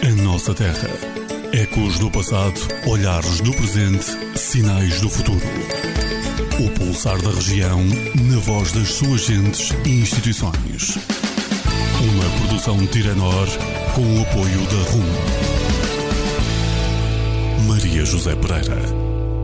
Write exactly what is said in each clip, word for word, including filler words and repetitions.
A nossa terra. Ecos do passado, olhares do presente, sinais do futuro. O pulsar da região, na voz das suas gentes e instituições. Uma produção Tiranor, com o apoio da R U M. Maria José Pereira.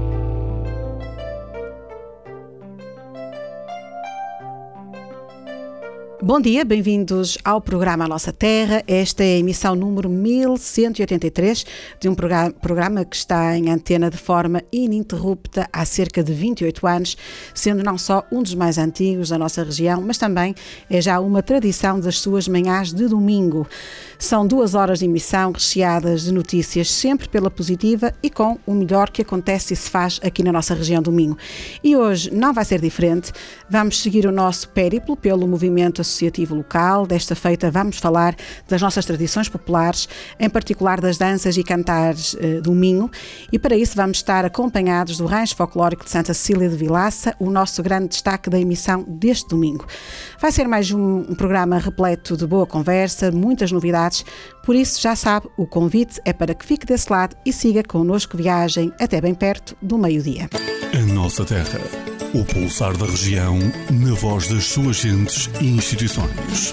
Bom dia, bem-vindos ao programa A Nossa Terra. Esta é a emissão número mil cento e oitenta e três de um programa que está em antena de forma ininterrupta há cerca de vinte e oito anos, sendo não só um dos mais antigos da nossa região, mas também é já uma tradição das suas manhãs de domingo. São duas horas de emissão recheadas de notícias, sempre pela positiva e com o melhor que acontece e se faz aqui na nossa região do Minho. E hoje não vai ser diferente. Vamos seguir o nosso périplo pelo movimento associativo local. Desta feita vamos falar das nossas tradições populares, em particular das danças e cantares uh, do Minho, e para isso vamos estar acompanhados do Rancho Folclórico de Santa Cecília de Vilaça, o nosso grande destaque da emissão deste domingo. Vai ser mais um, um programa repleto de boa conversa, muitas novidades, por isso já sabe, o convite é para que fique desse lado e siga connosco viagem até bem perto do meio-dia. A nossa terra. O pulsar da região, na voz das suas gentes e instituições.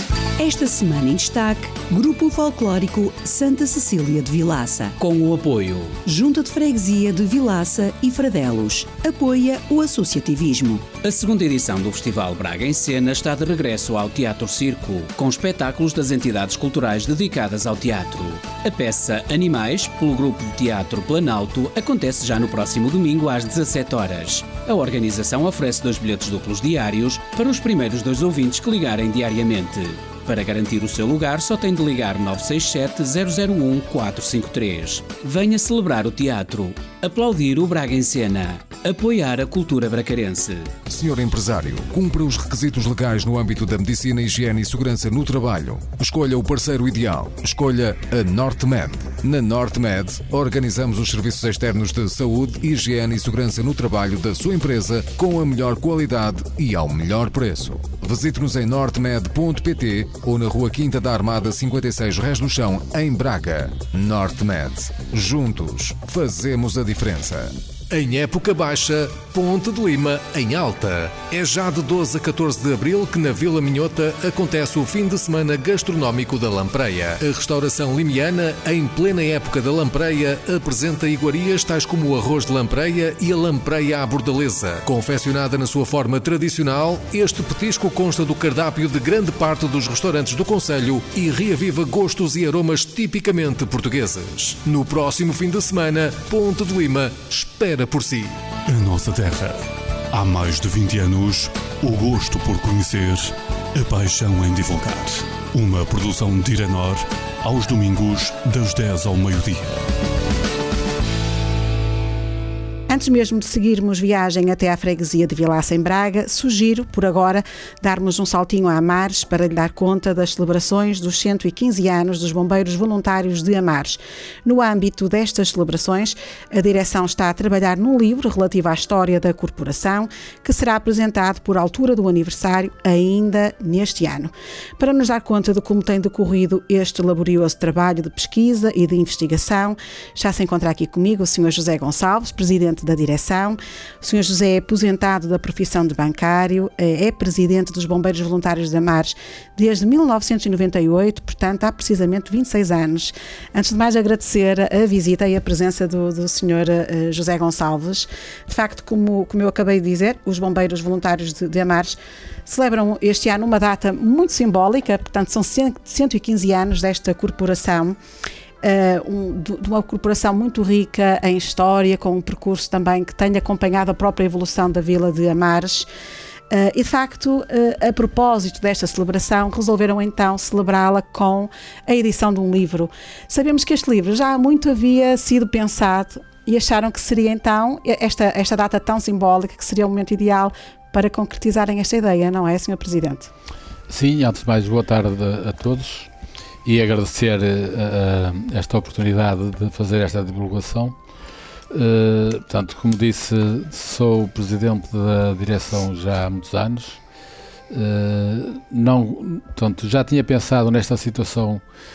Esta semana em destaque, Grupo Folclórico Santa Cecília de Vilaça. Com o apoio Junta de Freguesia de Vilaça e Fradelos. Apoia o associativismo. A segunda edição do Festival Braga em Cena está de regresso ao Teatro Circo, com espetáculos das entidades culturais dedicadas ao teatro. A peça Animais, pelo Grupo de Teatro Planalto, acontece já no próximo domingo às dezassete horas. A organização oferece dois bilhetes duplos diários para os primeiros dois ouvintes que ligarem diariamente. Para garantir o seu lugar, só tem de ligar nove seis sete, zero zero um, quatro cinco três. Venha celebrar o teatro, aplaudir o Braga em Cena, apoiar a cultura bracarense. Senhor empresário, cumpra os requisitos legais no âmbito da medicina, higiene e segurança no trabalho. Escolha o parceiro ideal. Escolha a NorteMed. Na NorteMed, organizamos os serviços externos de saúde, higiene e segurança no trabalho da sua empresa com a melhor qualidade e ao melhor preço. Visite-nos em nortemed ponto pt ou na Rua Quinta da Armada cinquenta e seis, Rés do Chão, em Braga. NorteMed. Juntos, fazemos a diferença. Em época baixa, Ponte de Lima em alta. É já de doze a catorze de abril que na Vila Minhota acontece o fim de semana gastronómico da Lampreia. A restauração limiana, em plena época da lampreia, apresenta iguarias tais como o arroz de lampreia e a lampreia à bordaleza. Confeccionada na sua forma tradicional, este petisco consta do cardápio de grande parte dos restaurantes do concelho e reaviva gostos e aromas tipicamente portugueses. No próximo fim de semana, Ponte de Lima espera por si. A nossa terra. Há mais de vinte anos, o gosto por conhecer, a paixão em divulgar. Uma produção Tiranor, aos domingos, das dez ao meio-dia. Antes mesmo de seguirmos viagem até à freguesia de Vilaça em Braga, sugiro, por agora, darmos um saltinho a Amares para lhe dar conta das celebrações dos cento e quinze anos dos Bombeiros Voluntários de Amares. No âmbito destas celebrações, a direção está a trabalhar num livro relativo à história da corporação, que será apresentado por altura do aniversário ainda neste ano. Para nos dar conta de como tem decorrido este laborioso trabalho de pesquisa e de investigação, já se encontra aqui comigo o senhor José Gonçalves, presidente da direção. O senhor José é aposentado da profissão de bancário, é presidente dos Bombeiros Voluntários de Amares desde mil novecentos e noventa e oito, portanto há precisamente vinte e seis anos. Antes de mais agradecer a visita e a presença do, do senhor uh, José Gonçalves. De facto, como, como eu acabei de dizer, os Bombeiros Voluntários de, de Amares celebram este ano uma data muito simbólica, portanto são cento e quinze anos desta corporação. Uh, um, de uma corporação muito rica em história, com um percurso também que tem acompanhado a própria evolução da vila de Amares. Uh, e de facto, uh, a propósito desta celebração, resolveram então celebrá-la com a edição de um livro. Sabemos que este livro já há muito havia sido pensado e acharam que seria então esta, esta data tão simbólica, que seria o momento ideal para concretizarem esta ideia, não é, senhor Presidente? Sim, antes de mais, boa tarde a todos. E agradecer uh, esta oportunidade de fazer esta divulgação. Uh, portanto, como disse, sou presidente da direção já há muitos anos. Uh, não, portanto, já tinha pensado nesta situação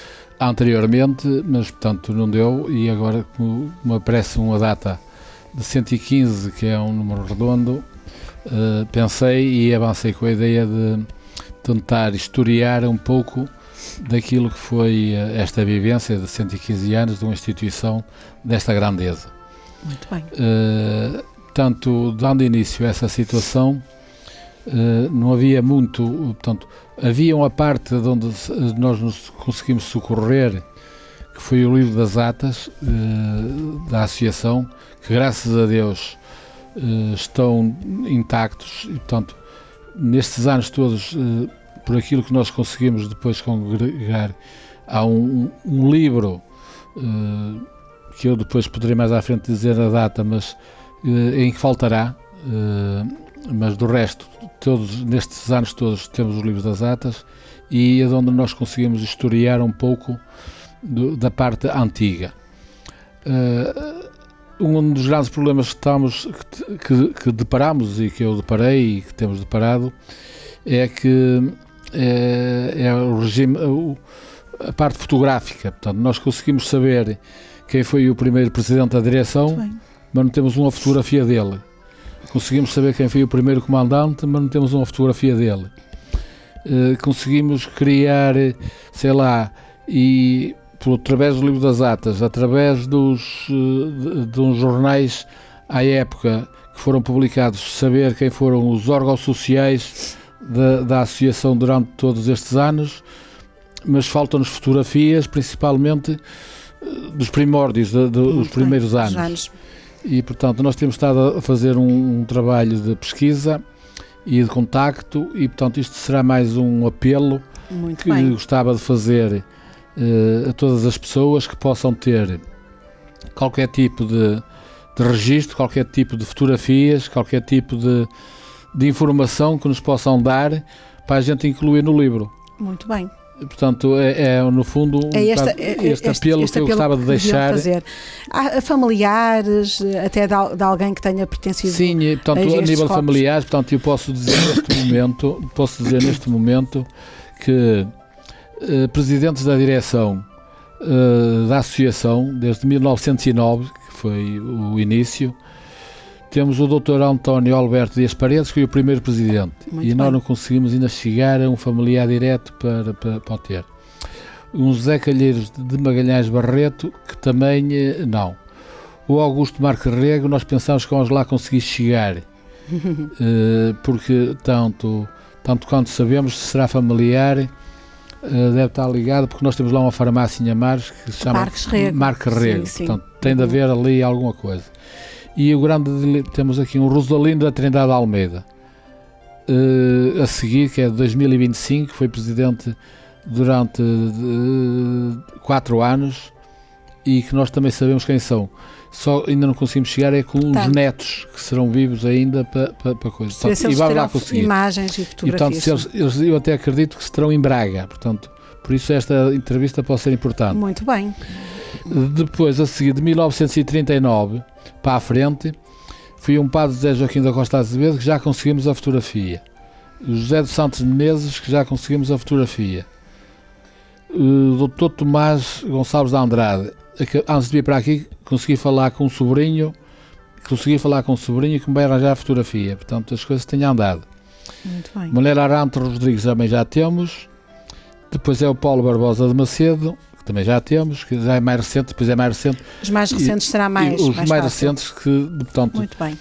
anteriormente, mas portanto não deu, e agora como me aparece uma data de cento e quinze, que é um número redondo, uh, pensei e avancei com a ideia de tentar historiar um pouco daquilo que foi uh, esta vivência de cento e quinze anos de uma instituição desta grandeza. Muito bem. Uh, portanto, dando início a essa situação, uh, não havia muito, portanto, havia uma parte de onde nós nos conseguimos socorrer, que foi o livro das atas uh, da associação, que graças a Deus uh, estão intactos, e portanto, nestes anos todos, uh, por aquilo que nós conseguimos depois congregar, há um, um livro uh, que eu depois poderei mais à frente dizer a data, mas uh, em que faltará, uh, mas do resto, todos, nestes anos todos temos os livros das atas, e é onde nós conseguimos historiar um pouco do, da parte antiga. Uh, um dos grandes problemas que, estamos, que, que, que deparamos, e que eu deparei e que temos deparado, é que é, é o regime, a parte fotográfica. Portanto, nós conseguimos saber quem foi o primeiro presidente da direção, mas não temos uma fotografia dele. Conseguimos saber quem foi o primeiro comandante, mas não temos uma fotografia dele. Uh, conseguimos criar, sei lá, e por, através do livro das atas, através dos, de, de uns jornais à época que foram publicados, saber quem foram os órgãos sociais da, da associação durante todos estes anos, mas faltam-nos fotografias, principalmente dos primórdios, de, de, dos primeiros anos. anos. E, portanto, nós temos estado a fazer um, um trabalho de pesquisa e de contacto, e, portanto, isto será mais um apelo Muito que bem. gostava de fazer uh, a todas as pessoas que possam ter qualquer tipo de, de registro, qualquer tipo de fotografias, qualquer tipo de, de informação que nos possam dar para a gente incluir no livro. Muito bem. Portanto, é, é no fundo um é esta, este, este apelo este que eu apelo gostava de deixar. Fazer. Há familiares, até de, de alguém que tenha pertencido. Sim, e, portanto, a, a nível familiar, portanto, eu posso dizer neste momento, posso dizer neste momento que uh, presidentes da direção uh, da associação, desde mil novecentos e nove, que foi o início, temos o doutor António Alberto Dias Paredes, que foi o primeiro presidente. Muito e bem. Nós não conseguimos ainda chegar a um familiar direto para, para, para o ter. Um José Calheiros de Magalhães Barreto, que também não. O Augusto Marques Rego, nós pensamos que vamos lá conseguir chegar, uh, porque tanto, tanto quanto sabemos, se será familiar, uh, deve estar ligado, porque nós temos lá uma farmácia em Amares que se chama Marques Rego. Marques Rego. Sim, sim. Portanto, tem de haver ali alguma coisa. E o grande, temos aqui um Rosalino da Trindade Almeida, uh, a seguir, que é de dois mil e vinte e cinco, foi presidente durante uh, quatro anos, e que nós também sabemos quem são. Só ainda não conseguimos chegar é com tá. os netos, que serão vivos ainda para, para, para coisas. Se portanto, e vamos lá conseguir. Imagens e fotografias. E, portanto, se eles, eles, eu até acredito que estarão em Braga, portanto, por isso esta entrevista pode ser importante. Muito bem. Depois, a seguir, de mil novecentos e trinta e nove para a frente, foi um padre José Joaquim da Costa Azevedo que já conseguimos a fotografia. O José dos Santos Menezes, que já conseguimos a fotografia. O doutor Tomás Gonçalves da Andrade, antes de vir para aqui, consegui falar com um sobrinho, consegui falar com um sobrinho que me vai arranjar a fotografia. Portanto, as coisas têm andado. Muito bem. Mulher Arante Rodrigues também já temos. Depois é o Paulo Barbosa de Macedo, que também já temos, que já é mais recente, depois é mais recente. Os mais recentes e, será mais Os mais, mais recentes, que, portanto, Muito bem.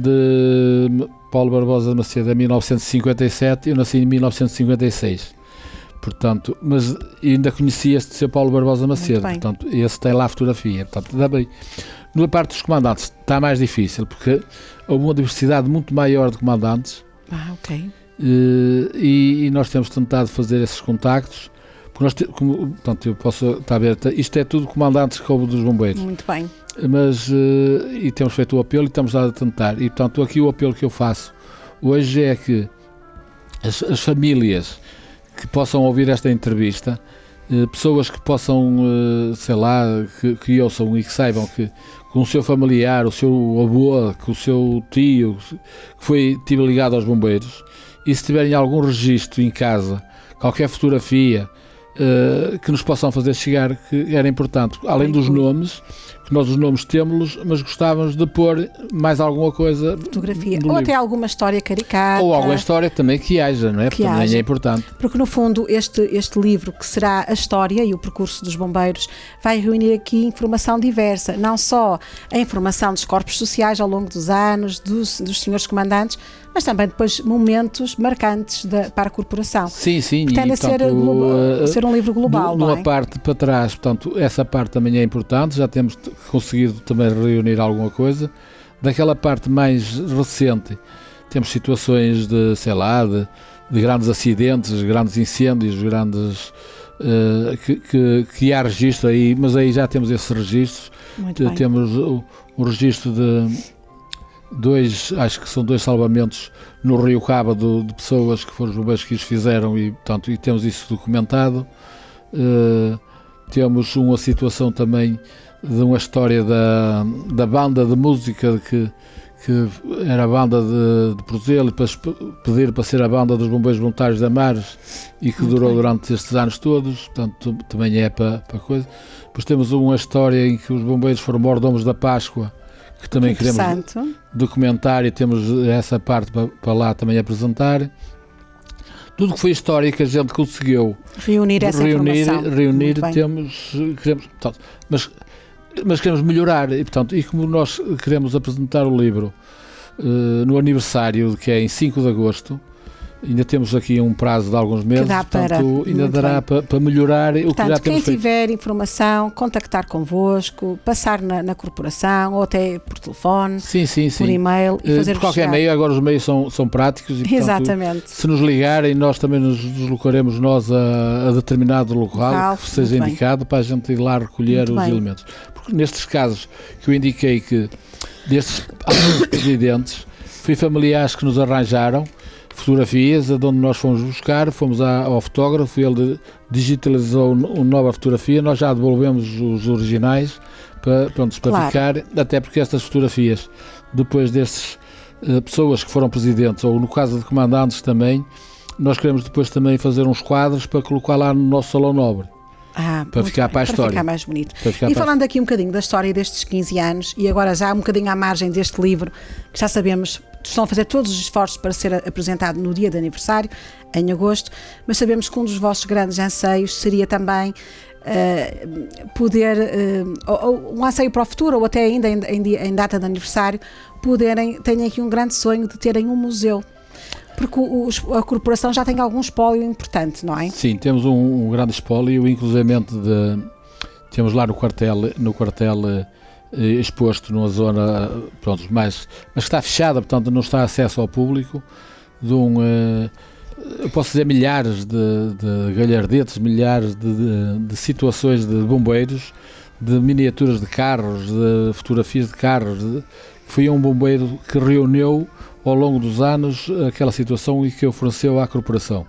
de Paulo Barbosa de Macedo é mil novecentos e cinquenta e sete, eu nasci em mil novecentos e cinquenta e seis. Portanto, mas ainda conhecia este seu Paulo Barbosa de Macedo, portanto, esse tem lá a fotografia. Portanto, dá bem. Na parte dos comandantes está mais difícil, porque houve uma diversidade muito maior de comandantes. Ah, ok. E, e nós temos tentado fazer esses contactos, porque nós te, como, portanto, eu posso estar a ver, isto é tudo comandantes que houve dos bombeiros. Muito bem. Mas, e temos feito o apelo e estamos a tentar. E, portanto, aqui o apelo que eu faço hoje é que as, as famílias que possam ouvir esta entrevista, eh, pessoas que possam, eh, sei lá, que, que ouçam e que saibam que com o seu familiar, o seu avô, com o seu tio, que foi tive ligado aos bombeiros, e se tiverem algum registro em casa, qualquer fotografia, uh, que nos possam fazer chegar, que era importante. Além dos nomes, que nós os nomes temos, mas gostávamos de pôr mais alguma coisa. Fotografia. Ou até alguma história caricata. Ou alguma história também que haja, não é? Que Porque também haja. é importante. Porque, no fundo, este, este livro, que será a história e o percurso dos bombeiros, vai reunir aqui informação diversa. Não só a informação dos corpos sociais ao longo dos anos, dos, dos senhores comandantes, mas também depois momentos marcantes de, para a corporação. Sim, sim. Pretende e, ser, portanto, globo, ser um livro global, numa não é? parte para trás, portanto, essa parte também é importante, já temos conseguido também reunir alguma coisa. Daquela parte mais recente, temos situações de, sei lá, de, de grandes acidentes, grandes incêndios, grandes... Uh, que, que, que há registro aí, mas aí já temos esses registros. Muito bem. Temos o, o registro de dois, acho que são dois salvamentos no Rio Caba de, de pessoas que foram os bombeiros que os fizeram e, portanto, e temos isso documentado. Uh, temos uma situação também de uma história da, da banda de música que, que era a banda de, de Portela e para pedir para ser a banda dos bombeiros voluntários da Mares e que Muito durou bem. durante estes anos todos, portanto também é para, para coisa. Depois temos uma história em que os bombeiros foram mordomos da Páscoa, que também queremos documentar e temos essa parte para, para lá também apresentar. Tudo que foi história que a gente conseguiu reunir essa reunir, informação. reunir temos, queremos, portanto, mas, mas queremos melhorar e, portanto, e como nós queremos apresentar o livro uh, no aniversário, que é em cinco de agosto, ainda temos aqui um prazo de alguns meses, dá portanto, para, ainda dará para, para melhorar portanto, o que já quem temos feito. tiver informação, contactar convosco, passar na, na corporação, ou até por telefone, Sim, sim, sim. por e-mail e Uh, fazer por qualquer chegar. meio, agora os meios são, são práticos e, portanto, Exatamente. se nos ligarem, nós também nos deslocaremos nós a, a determinado local, Local, que seja muito bem. indicado para a gente ir lá recolher Muito os bem. elementos. Porque nestes casos que eu indiquei que destes alguns presidentes, foi familiares que nos arranjaram fotografias, de onde nós fomos buscar, fomos à, ao fotógrafo, ele digitalizou uma nova fotografia, nós já devolvemos os originais para, pronto, para Claro. ficar, até porque estas fotografias, depois destes uh, pessoas que foram presidentes, ou no caso de comandantes também, nós queremos depois também fazer uns quadros para colocar lá no nosso salão nobre. Ah, Para muito ficar bem, para a história. ficar mais bonito. Para ficar E para a- falando aqui um bocadinho da história destes quinze anos, e agora já um bocadinho à margem deste livro, que já sabemos, estão a fazer todos os esforços para ser apresentado no dia de aniversário, em agosto, mas sabemos que um dos vossos grandes anseios seria também uh, poder, uh, ou, ou um anseio para o futuro, ou até ainda em, em, em data de aniversário, poderem, tenham aqui um grande sonho de terem um museu. Porque o, o, a corporação já tem algum espólio importante, não é? Sim, temos um, um grande espólio, inclusivamente de, temos lá no quartel, no quartel eh, exposto numa zona, pronto, mais, mas que está fechada, portanto não está acesso ao público, de um, eh, eu posso dizer milhares de, de galhardetes, milhares de, de, de situações de bombeiros, de miniaturas de carros, de fotografias de carros. De, foi um bombeiro que reuniu ao longo dos anos aquela situação e que ofereceu à corporação.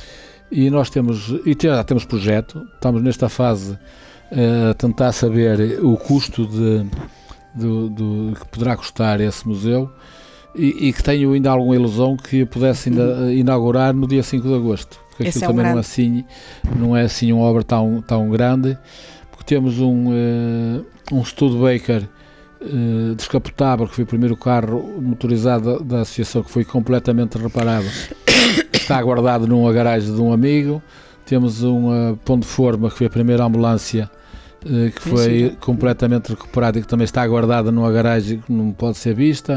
E nós temos, e já temos projeto, estamos nesta fase a tentar saber o custo de, de, de que poderá custar esse museu e, e que tenho ainda alguma ilusão que eu pudesse ainda inaugurar no dia cinco de agosto, porque Esse aquilo é um também não é, grande. assim, não é assim uma obra tão, tão grande, porque temos um, uh, um Studebaker Uh, descapotável, que foi o primeiro carro motorizado da, da associação, que foi completamente reparado, está guardado numa garagem de um amigo. Temos um uh, pão de forma, que foi a primeira ambulância uh, que foi Sim. completamente recuperada e que também está guardada numa garagem que não pode ser vista.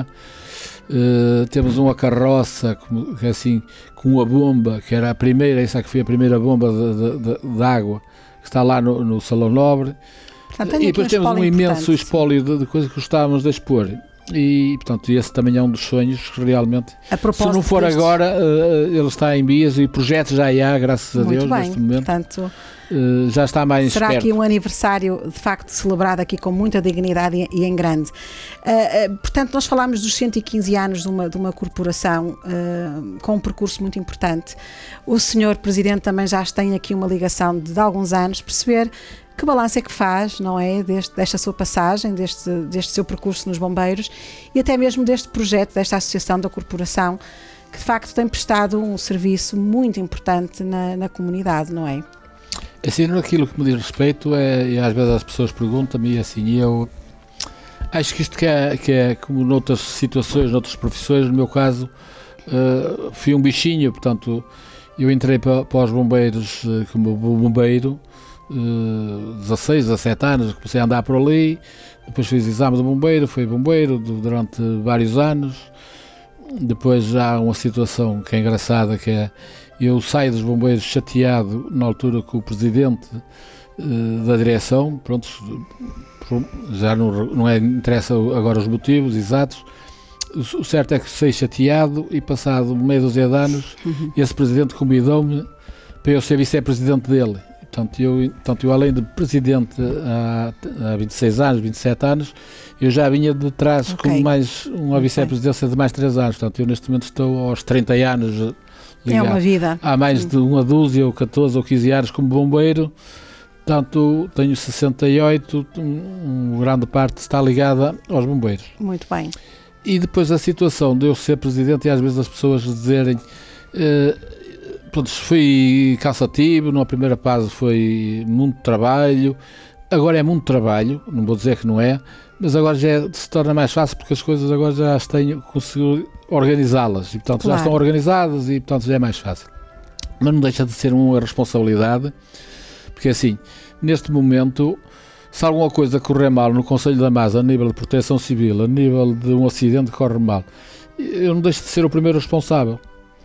Uh, temos uma carroça como, que é assim, com uma bomba, que era a primeira, essa que foi a primeira bomba de, de, de, de água, que está lá no, no Salão Nobre. Portanto, tenho E aqui depois temos um espólio imenso importante. espólio de, de coisas que gostávamos de expor. E, portanto, esse também é um dos sonhos que realmente, A se propósito não for destes- agora, uh, ele está em vias e projetos já há, graças a Muito Deus, bem, neste momento. portanto, Uh, já está mais será esperto. aqui um aniversário de facto celebrado aqui com muita dignidade e, e em grande. Uh, uh, portanto, nós falámos dos cento e quinze anos de uma, de uma corporação uh, com um percurso muito importante. O senhor Presidente também já tem aqui uma ligação de, de alguns anos, perceber que balanço é que faz, não é, deste, desta sua passagem, deste, deste seu percurso nos bombeiros e até mesmo deste projeto, desta associação da corporação, que de facto tem prestado um serviço muito importante na, na comunidade, não é? Assim, naquilo que me diz respeito, é, e às vezes as pessoas perguntam-me, e assim, eu acho que isto que é, que é como noutras situações, noutras profissões, no meu caso, uh, fui um bichinho, portanto, eu entrei para, para os bombeiros uh, como bombeiro, uh, dezasseis, dezassete anos, comecei a andar por ali, depois fiz exame de bombeiro, fui bombeiro durante vários anos. Depois já há uma situação que é engraçada, que é, eu saio dos bombeiros chateado na altura com o presidente uh, da direção, pronto, já não, não é, interessa agora os motivos exatos. O, o certo é que saí chateado e passado meia dúzia de anos, uhum. esse presidente convidou-me para eu ser vice-presidente dele. Portanto eu, portanto, eu além de presidente há, há vinte e seis anos, vinte e sete anos, eu já vinha de trás okay. com mais uma vice-presidência de mais três anos. Portanto, eu neste momento estou aos trinta anos ligado. É uma vida. Há mais Sim. de uma dúzia, ou catorze ou quinze anos como bombeiro. Portanto, tenho sessenta e oito, uma grande parte está ligada aos bombeiros. Muito bem. E depois a situação de eu ser presidente e às vezes as pessoas dizerem... Uh, Pronto, fui cansativo, numa primeira fase foi muito trabalho, agora é muito trabalho, não vou dizer que não é, mas agora já é, se torna mais fácil porque as coisas agora já as tenho, consigo organizá-las e portanto claro. já estão organizadas e portanto já é mais fácil. Mas não deixa de ser uma responsabilidade, porque assim, neste momento, se alguma coisa correr mal no Conselho da Masa a nível de proteção civil, a nível de um acidente que corre mal, eu não deixo de ser o primeiro responsável,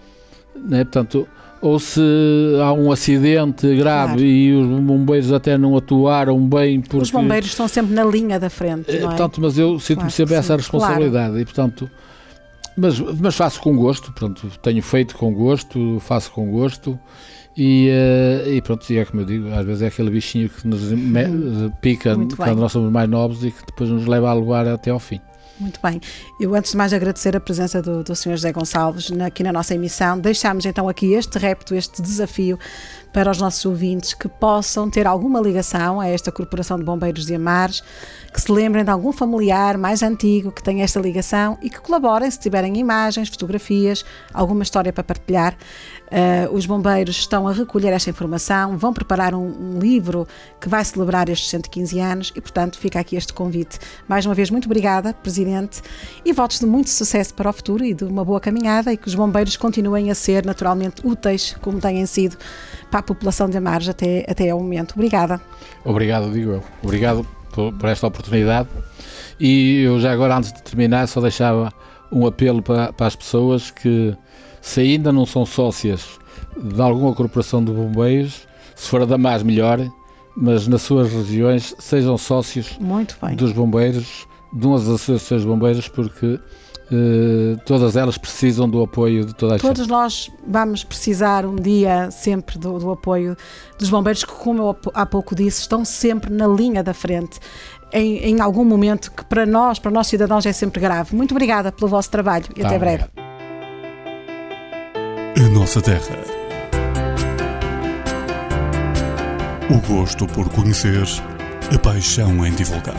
não é? Portanto, ou se há um acidente grave claro. e os bombeiros até não atuaram bem porque... Os bombeiros estão sempre na linha da frente, não é? Portanto, mas eu sinto-me claro, sempre essa responsabilidade claro. e, portanto, mas, mas faço com gosto, portanto, tenho feito com gosto, faço com gosto e, e pronto, e é como eu digo, às vezes é aquele bichinho que nos hum, pica quando bem. nós somos mais novos e que depois nos leva a levar até ao fim. Muito bem. Eu, antes de mais, agradecer a presença do, do senhor José Gonçalves na, aqui na nossa emissão. Deixámos então aqui este repto, este desafio para os nossos ouvintes que possam ter alguma ligação a esta Corporação de Bombeiros de Amares, que se lembrem de algum familiar mais antigo que tenha esta ligação e que colaborem se tiverem imagens, fotografias, alguma história para partilhar. Uh, os bombeiros estão a recolher esta informação, vão preparar um, um livro que vai celebrar estes cento e quinze anos e, portanto, fica aqui este convite. Mais uma vez, muito obrigada, Presidente, e votos de muito sucesso para o futuro e de uma boa caminhada e que os bombeiros continuem a ser naturalmente úteis, como têm sido para a população de Amares até, até ao momento. Obrigada. Obrigado, digo eu. Obrigado por, por esta oportunidade e eu já agora, antes de terminar, só deixava um apelo para, para as pessoas que, se ainda não são sócias de alguma corporação de bombeiros, se for a da mais melhor, mas nas suas regiões sejam sócios Muito bem. dos bombeiros, de umas associações de bombeiros, porque eh, todas elas precisam do apoio de toda a gente. Todos nós vamos precisar um dia sempre do, do apoio dos bombeiros que, como eu há pouco disse, estão sempre na linha da frente. Em, em algum momento que para nós, para nós cidadãos, é sempre grave. Muito obrigada pelo vosso trabalho e tá, até breve. Obrigado. A nossa terra. O gosto por conhecer, a paixão em divulgar.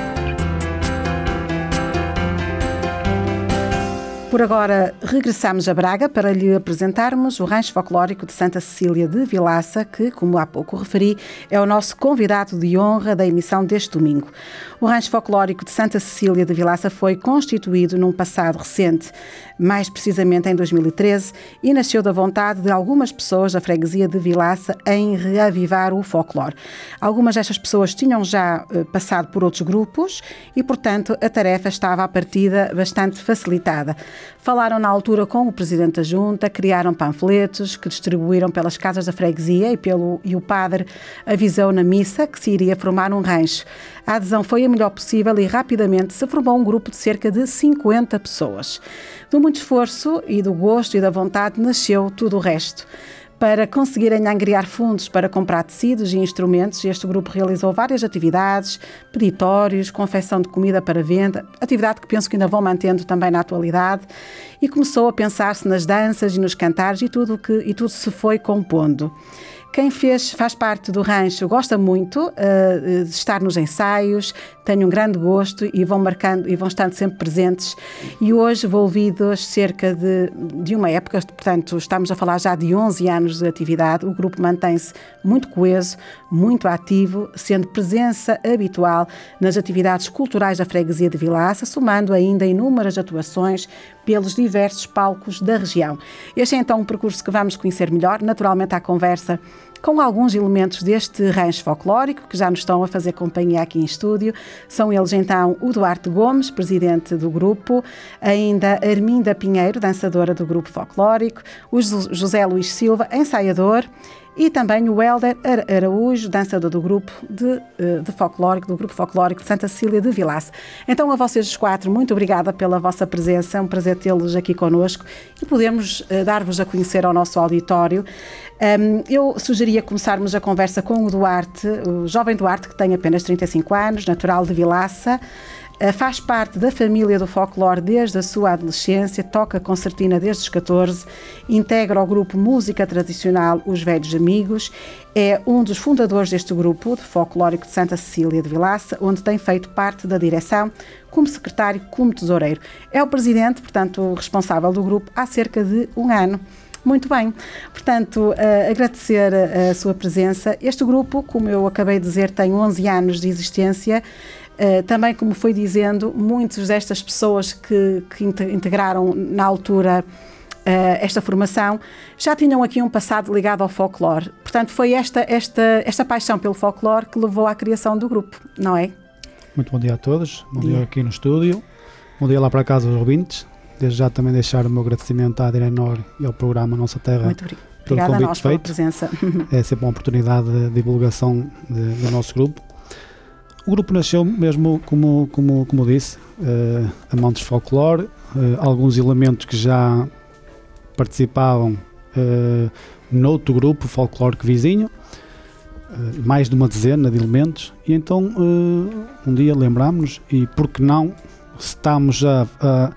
Por agora, regressamos a Braga para lhe apresentarmos o Rancho Folclórico de Santa Cecília de Vilaça, que, como há pouco referi, é o nosso convidado de honra da emissão deste domingo. O Rancho Folclórico de Santa Cecília de Vilaça foi constituído num passado recente, mais precisamente em dois mil e treze, e nasceu da vontade de algumas pessoas da freguesia de Vilaça em reavivar o folclore. Algumas destas pessoas tinham já eh, passado por outros grupos e, portanto, a tarefa estava à partida bastante facilitada. Falaram na altura com o Presidente da Junta, criaram panfletos que distribuíram pelas casas da freguesia e, pelo, e o padre avisou na missa que se iria formar um rancho. A adesão foi a melhor possível e rapidamente se formou um grupo de cerca de cinquenta pessoas. Do muito esforço e do gosto e da vontade nasceu tudo o resto. Para conseguirem angriar fundos para comprar tecidos e instrumentos, este grupo realizou várias atividades, peditórios, confecção de comida para venda, atividade que penso que ainda vão mantendo também na atualidade, e começou a pensar-se nas danças e nos cantares e tudo, que, e tudo se foi compondo. Quem fez, faz parte do rancho gosta muito uh, de estar nos ensaios, tem um grande gosto e vão marcando e vão estando sempre presentes. E hoje, envolvidos cerca de, de uma época, portanto, estamos a falar já de onze anos de atividade, o grupo mantém-se muito coeso, muito ativo, sendo presença habitual nas atividades culturais da freguesia de Vilaça, somando ainda inúmeras atuações pelos diversos palcos da região. Este é então um percurso que vamos conhecer melhor, naturalmente à conversa com alguns elementos deste rancho folclórico que já nos estão a fazer companhia aqui em estúdio. São eles então o Duarte Gomes, presidente do grupo, ainda a Arminda Pinheiro, dançadora do grupo folclórico, o José Luís Silva, ensaiador, e também o Hélder Araújo, dançador do grupo de, de folclórico, do grupo folclórico de Santa Cecília de Vilaça. Então, a vocês os quatro, muito obrigada pela vossa presença, é um prazer tê-los aqui connosco e podermos uh, dar-vos a conhecer ao nosso auditório. Um, eu sugeria começarmos a conversa com o Duarte, o jovem Duarte, que tem apenas trinta e cinco anos, natural de Vilaça. Uh, faz parte da família do folclore desde a sua adolescência, toca concertina desde os catorze, integra o grupo Música Tradicional Os Velhos Amigos, é um dos fundadores deste grupo de folclórico de Santa Cecília de Vilaça, onde tem feito parte da direção como secretário, como tesoureiro. É o presidente, portanto, responsável do grupo há cerca de um ano. Muito bem, portanto, uh, agradecer a, a sua presença. Este grupo, como eu acabei de dizer, tem onze anos de existência. Uh, também, como foi dizendo, muitas destas pessoas que, que integraram na altura uh, esta formação já tinham aqui um passado ligado ao folclore. Portanto, foi esta, esta, esta paixão pelo folclore que levou à criação do grupo, não é? Muito bom dia a todos, bom dia, dia aqui no estúdio, bom dia lá para casa aos ouvintes. Desde já também deixar o meu agradecimento à Direnor e ao programa Nossa Terra. Muito obrigada a nós pela presença. É sempre uma oportunidade de divulgação de, do nosso grupo. O grupo nasceu mesmo, como, como, como disse, uh, amantes de folclore, uh, alguns elementos que já participavam uh, noutro grupo folclórico vizinho, uh, mais de uma dezena de elementos, e então uh, um dia lembrámos-nos, e por que não, se estamos a, a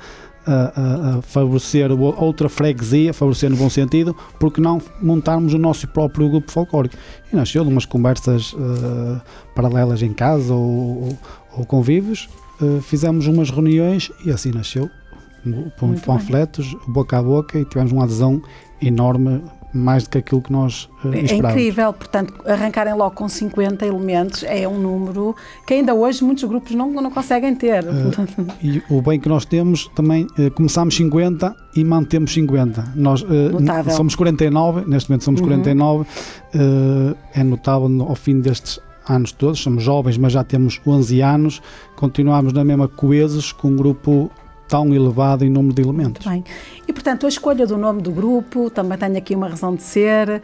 A, a favorecer outra freguesia, favorecer no bom sentido, porque não montarmos o nosso próprio grupo folclórico. E nasceu de umas conversas uh, paralelas em casa ou, ou convívios, uh, fizemos umas reuniões e assim nasceu, com panfletos, boca a boca, e tivemos uma adesão enorme, mais do que aquilo que nós uh, esperávamos. É incrível, portanto, arrancarem logo com cinquenta elementos é um número que ainda hoje muitos grupos não, não conseguem ter. Uh, e o bem que nós temos também, uh, começámos cinquenta e mantemos cinquenta. Nós uh, somos quarenta e nove, neste momento somos uhum. quarenta e nove, uh, é notável ao fim destes anos todos, somos jovens, mas já temos onze anos, continuamos na mesma coesos com um grupo tão elevado em número de elementos. Muito bem. E, portanto, a escolha do nome do grupo também tem aqui uma razão de ser.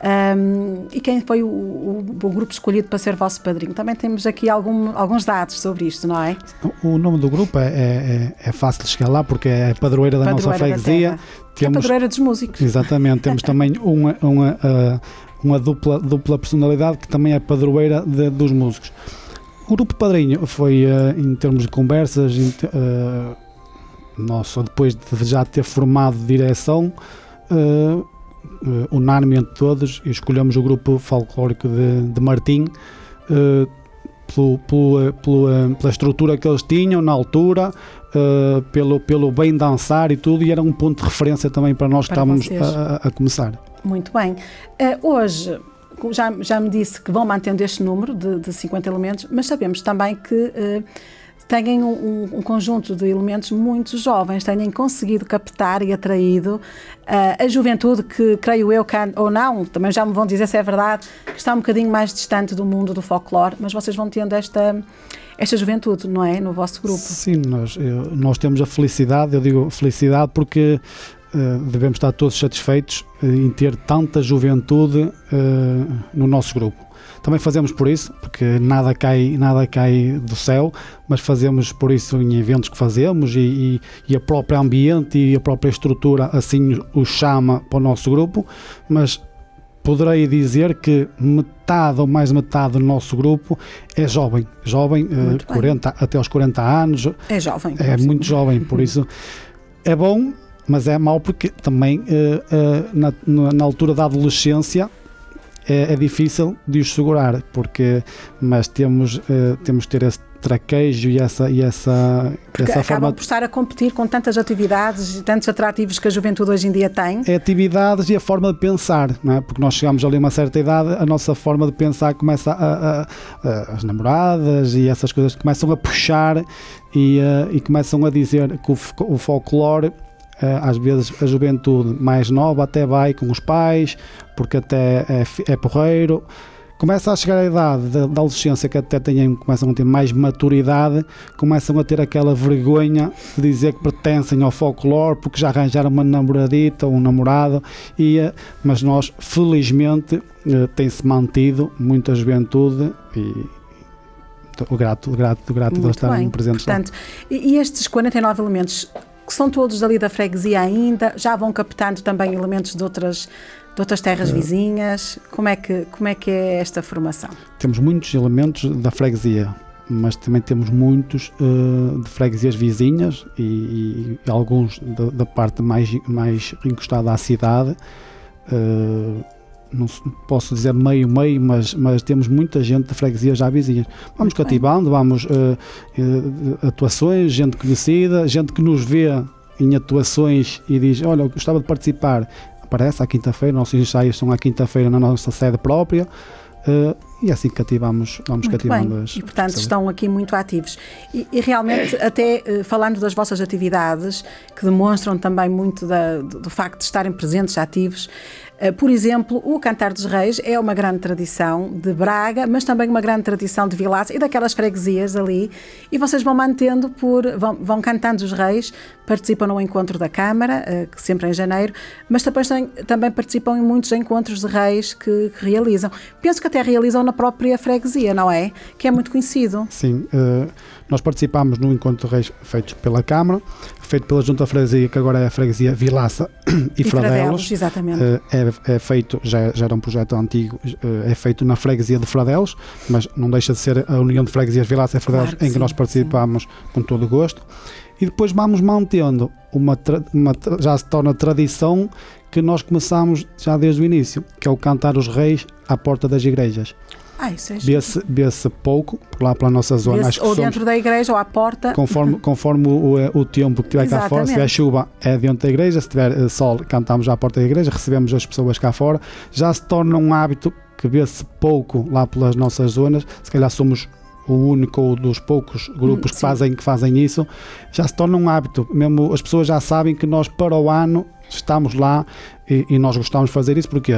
Um, e quem foi o, o, o grupo escolhido para ser vosso padrinho? Também temos aqui algum, alguns dados sobre isto, não é? O nome do grupo é, é, é fácil de chegar lá, porque é a padroeira da padroeira nossa freguesia. Da temos, é a padroeira dos músicos. Exatamente. Temos também uma, uma, uh, uma dupla, dupla personalidade, que também é a padroeira de, dos músicos. O grupo padrinho foi, uh, em termos de conversas, uh, nós, depois de já ter formado direção, uh, uh, unânime entre todos, escolhemos o grupo folclórico de, de Martim, uh, pelo, pelo, pelo, pela estrutura que eles tinham na altura, uh, pelo, pelo bem dançar e tudo, e era um ponto de referência também para nós que estávamos a, a começar. Muito bem. Uh, hoje, já, já me disse que vão mantendo este número de, de cinquenta elementos, mas sabemos também que uh, têm um, um conjunto de elementos muito jovens, têm conseguido captar e atraído uh, a juventude que, creio eu, que, ou não, também já me vão dizer se é verdade, que está um bocadinho mais distante do mundo do folclore, mas vocês vão tendo esta, esta juventude, não é, no vosso grupo? Sim, nós, eu, nós temos a felicidade, eu digo felicidade porque uh, devemos estar todos satisfeitos uh, em ter tanta juventude uh, no nosso grupo. Também fazemos por isso, porque nada cai, nada cai do céu, mas fazemos por isso em eventos que fazemos, e, e, e a própria ambiente e a própria estrutura assim o chama para o nosso grupo, mas poderei dizer que metade ou mais metade do nosso grupo é jovem, jovem, uh, quarenta, até aos quarenta anos. É jovem. É muito jovem, por isso é bom, mas é mau porque também uh, uh, na, na altura da adolescência é, é difícil de os segurar, porque, mas temos, uh, temos que ter esse traquejo e essa, e essa, porque essa acabam forma por estar a competir com tantas atividades e tantos atrativos que a juventude hoje em dia tem. É atividades e a forma de pensar, não é? Porque nós chegamos ali a uma certa idade, a nossa forma de pensar começa a, a, a, as namoradas e essas coisas começam a puxar e, uh, e começam a dizer que o, o folclore, uh, às vezes a juventude mais nova até vai com os pais, porque até é, é porreiro. Começa a chegar a idade da, da adolescência, que até têm, começam a ter mais maturidade, começam a ter aquela vergonha de dizer que pertencem ao folclore porque já arranjaram uma namoradita ou um namorado, e, mas nós, felizmente, tem-se mantido muita juventude e o grato, grato, grato de estarem presentes. Portanto, lá. E estes quarenta e nove elementos, que são todos ali da freguesia ainda, já vão captando também elementos de outras de outras terras vizinhas? Como é que, como é que é esta formação? Temos muitos elementos da freguesia, mas também temos muitos uh, de freguesias vizinhas e, e, e alguns da, da parte mais, mais encostada à cidade. Uh, não posso dizer meio, meio, mas, mas temos muita gente de freguesias já vizinhas. Vamos muito cativando, bem. vamos uh, uh, atuações, gente conhecida, gente que nos vê em atuações e diz, olha, eu gostava de participar. Aparece à quinta-feira, nossos ensaios são à quinta-feira na nossa sede própria, uh, e assim cativamos, vamos muito cativando bem. as E portanto pessoas. Estão aqui muito ativos. E, e realmente, até uh, falando das vossas atividades, que demonstram também muito da, do, do facto de estarem presentes, ativos, uh, por exemplo, o Cantar dos Reis é uma grande tradição de Braga, mas também uma grande tradição de Vilaça e daquelas freguesias ali, e vocês vão mantendo por, vão, vão cantando os reis, participam no encontro da Câmara, uh, que sempre é em janeiro, mas também, também participam em muitos encontros de reis que, que realizam. Penso que até realizam na própria freguesia, não é? Que é muito conhecido. Sim, uh, nós participámos no encontro de reis feito pela Câmara, feito pela Junta Freguesia, que agora é a freguesia Vilaça e, e Fradelos. Fradelos exatamente. Uh, é, é feito, já, já era um projeto antigo, uh, é feito na freguesia de Fradelos, mas não deixa de ser a União de Freguesias Vilaça e Fradelos, claro que em que sim, nós participámos sim. com todo o gosto. E depois vamos mantendo, uma, uma, já se torna tradição que nós começamos já desde o início, que é o Cantar os Reis à porta das igrejas. Ah, isso é vê-se, vê-se pouco, por lá pela nossa zona. Acho que ou somos, dentro da igreja ou à porta. Conforme, conforme o, o, o tempo que tiver cá fora, se tiver chuva é dentro da igreja, se tiver sol cantamos à porta da igreja, recebemos as pessoas cá fora. Já se torna um hábito que vê-se pouco lá pelas nossas zonas, se calhar somos o único ou dos poucos grupos que fazem, que fazem isso, já se torna um hábito, mesmo as pessoas já sabem que nós para o ano estamos lá e, e nós gostamos de fazer isso porque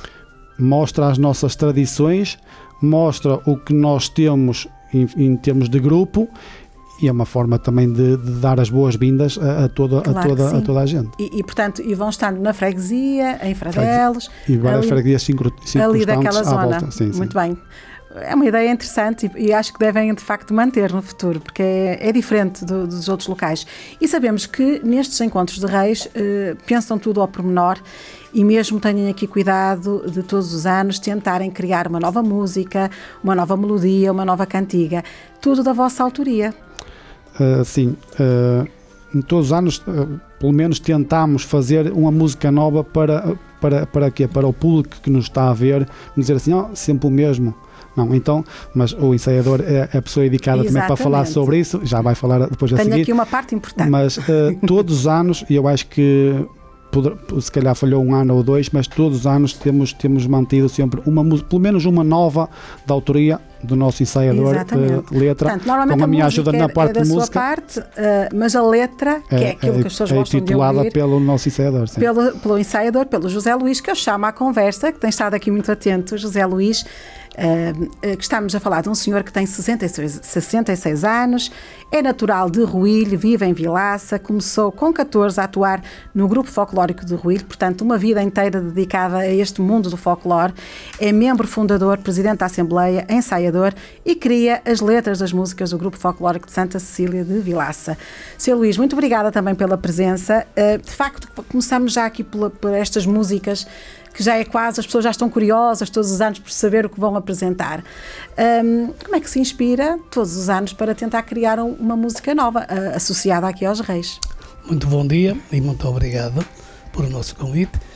mostra as nossas tradições, mostra o que nós temos em, em termos de grupo e é uma forma também de, de dar as boas-vindas a, a, toda, claro a, toda, a toda a gente. E, e portanto, e vão estando na freguesia, em Fradelos, e várias freguesias circunstantes ali daquela zona. Volta. Sim, muito sim. bem. É uma ideia interessante e, e acho que devem de facto manter no futuro, porque é, é diferente do, dos outros locais. E sabemos que nestes encontros de reis eh, pensam tudo ao pormenor e mesmo tenham aqui cuidado de todos os anos tentarem criar uma nova música, uma nova melodia, uma nova cantiga. Tudo da vossa autoria. Uh, sim. Uh, em todos os anos, uh, pelo menos tentamos fazer uma música nova para, para, para quê? Para o público que nos está a ver, dizer assim, oh, sempre o mesmo. Não, então, mas o ensaiador é a pessoa indicada Exatamente. também para falar sobre isso, já vai falar depois a Tenho seguir. Tenho aqui uma parte importante. Mas uh, todos os anos, e eu acho que poder, se calhar falhou um ano ou dois, mas todos os anos temos, temos mantido sempre uma, pelo menos uma nova da autoria do nosso ensaiador, uh, letra, Portanto, normalmente com a minha a ajuda é, na parte é da de sua música. parte, uh, mas a letra, que é, é aquilo é, que as pessoas é gostam de titulada ouvir, pelo nosso ensaiador. Sim. Pelo, pelo ensaiador, pelo José Luís, que eu chamo à conversa, que tem estado aqui muito atento, José Luís, uh, uh, que estamos a falar de um senhor que tem sessenta e seis anos, é natural de Ruilho, vive em Vilaça, começou com catorze a atuar no grupo folclórico de Ruilho, portanto uma vida inteira dedicada a este mundo do folclore, é membro fundador, presidente da Assembleia, ensaiador e cria as letras das músicas do grupo folclórico de Santa Cecília de Vilaça. senhor Luís, muito obrigada também pela presença. Uh, de facto, começamos já aqui por, por estas músicas que já é quase, as pessoas já estão curiosas todos os anos por saber o que vão apresentar. Um, como é que se inspira todos os anos para tentar criar uma música nova, uh, associada aqui aos reis? Muito bom dia e muito obrigado por o nosso convite.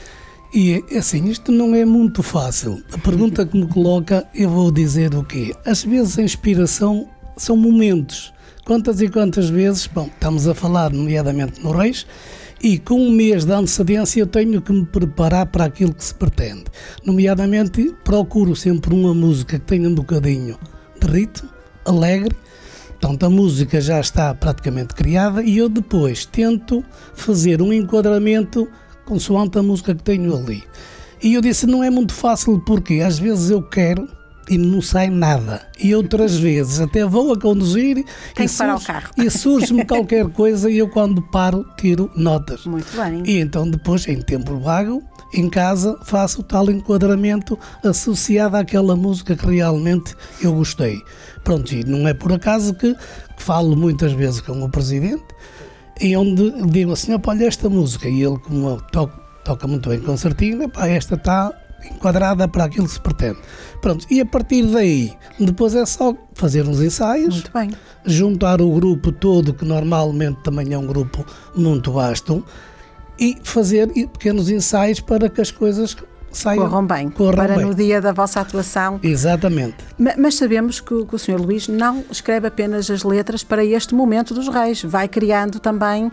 E assim, isto não é muito fácil. A pergunta que me coloca, eu vou dizer o quê? Às vezes a inspiração são momentos. Quantas e quantas vezes, bom, estamos a falar nomeadamente no Reis, e com um mês de antecedência eu tenho que me preparar para aquilo que se pretende. Nomeadamente, procuro sempre uma música que tenha um bocadinho de ritmo, alegre. Portanto, a música já está praticamente criada e eu depois tento fazer um enquadramento consoante a música que tenho ali. E eu disse, não é muito fácil porque às vezes eu quero e não sai nada. E outras vezes até vou a conduzir Tem e, que parar surge, o carro. e surge-me qualquer coisa e eu quando paro tiro notas. Muito bem. E então depois, em tempo vago, em casa, faço o tal enquadramento associado àquela música que realmente eu gostei. Pronto, e não é por acaso que, que falo muitas vezes com o Presidente e onde digo assim, olha esta música, e ele como toca, toca muito bem concertina, pá, esta está enquadrada para aquilo que se pretende. Pronto, e a partir daí, depois é só fazer uns ensaios, Muito bem. juntar o grupo todo, que normalmente também é um grupo muito vasto, e fazer pequenos ensaios para que as coisas saiam, Corram bem, corram para bem. no dia da vossa atuação. Exatamente. Ma- Mas sabemos que, o- que o senhor Luís não escreve apenas as letras para este momento dos Reis, vai criando também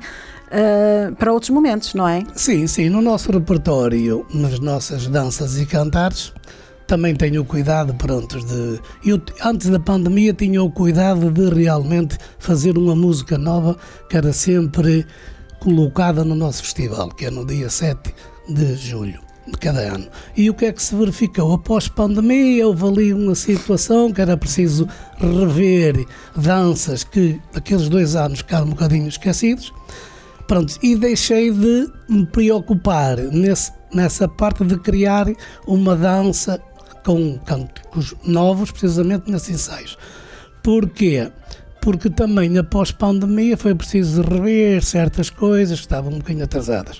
ah, para outros momentos, não é? Sim, sim, no nosso repertório, nas nossas danças e cantares, também tenho o cuidado, pronto, de... Eu, antes da pandemia, tinha o cuidado de realmente fazer uma música nova que era sempre colocada no nosso festival, que é no dia sete de julho de cada ano. E o que é que se verificou? Após pandemia, houve ali uma situação que era preciso rever danças que aqueles dois anos ficaram um bocadinho esquecidos. Pronto, e deixei de me preocupar nesse, nessa parte de criar uma dança com cânticos novos, precisamente nesses ensaios. Porquê? Porque também após pandemia foi preciso rever certas coisas que estavam um bocadinho atrasadas.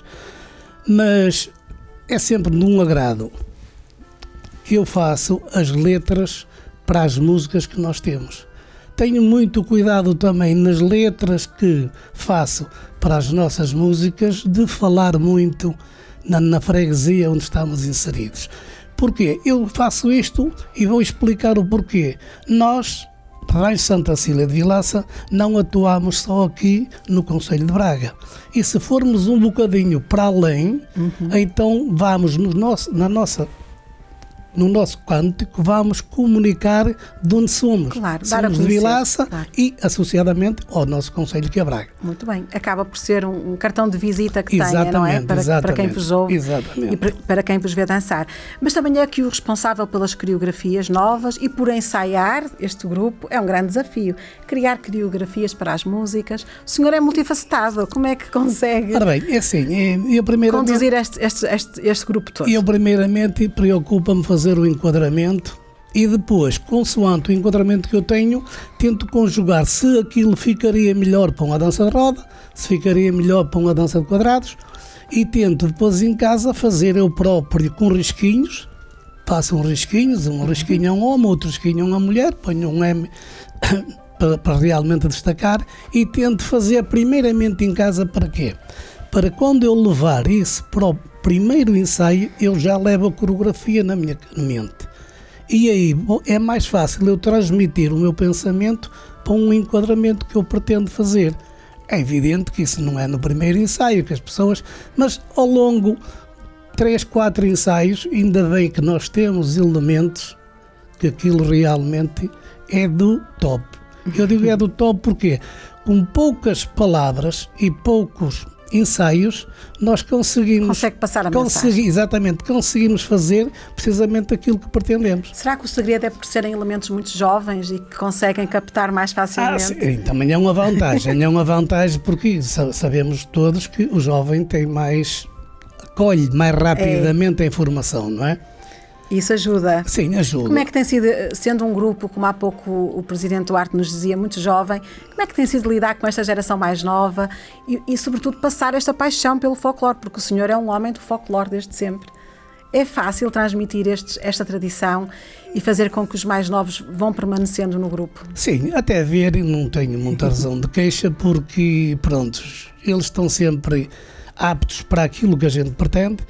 Mas é sempre de um agrado que eu faço as letras para as músicas que nós temos. Tenho muito cuidado também nas letras que faço para as nossas músicas de falar muito na, na freguesia onde estamos inseridos. Porquê? Eu faço isto e vou explicar o porquê. Nós, lá em Santa Cecília de Vilaça, não atuamos só aqui no Concelho de Braga. E se formos um bocadinho para além, uhum. então vamos no nosso, na nossa, no nosso cântico, vamos comunicar de onde somos. Claro, somos dar a de conhecer, Vilaça, claro. E associadamente ao nosso Concelho que é Braga. Muito bem. Acaba por ser um, um cartão de visita que Exatamente, tenha, não é? Para, exatamente, para quem vos ouve exatamente. e para, para quem vos vê dançar. Mas também é aqui o responsável pelas coreografias novas e por ensaiar este grupo é um grande desafio. Criar coreografias para as músicas. O senhor é multifacetado. Como é que consegue Ora bem, é assim, eu primeiramente... conduzir este, este, este, este grupo todo? Eu primeiramente preocupa-me fazer o enquadramento e depois, consoante o enquadramento que eu tenho, tento conjugar se aquilo ficaria melhor para uma dança de roda, se ficaria melhor para uma dança de quadrados, e tento depois em casa fazer eu próprio com risquinhos, faço uns risquinhos, um risquinho a um homem, outro risquinho a uma mulher, ponho um M para, para realmente destacar, e tento fazer primeiramente em casa para quê? Para quando eu levar isso para o primeiro ensaio, eu já levo a coreografia na minha mente. E aí é mais fácil eu transmitir o meu pensamento para um enquadramento que eu pretendo fazer. É evidente que isso não é no primeiro ensaio, que as pessoas... Mas ao longo de três, quatro ensaios, ainda bem que nós temos elementos que aquilo realmente é do top. Eu digo é do top porque com poucas palavras e poucos ensaios, nós conseguimos... Consegue passar a consegui, mensagem. Exatamente, conseguimos fazer precisamente aquilo que pretendemos. Será que o segredo é por serem elementos muito jovens e que conseguem captar mais facilmente? Ah, sim, também é uma vantagem, é uma vantagem porque sabemos todos que o jovem tem mais... acolhe mais rapidamente é. a informação, não é? Isso ajuda. Sim, ajuda. Como é que tem sido, sendo um grupo, como há pouco o Presidente Duarte nos dizia, muito jovem, como é que tem sido lidar com esta geração mais nova e, e sobretudo, passar esta paixão pelo folclore, porque o senhor é um homem do folclore desde sempre. É fácil transmitir estes, esta tradição e fazer com que os mais novos vão permanecendo no grupo? Sim, até ver, não tenho muita razão de queixa, porque, pronto, eles estão sempre aptos para aquilo que a gente pretende.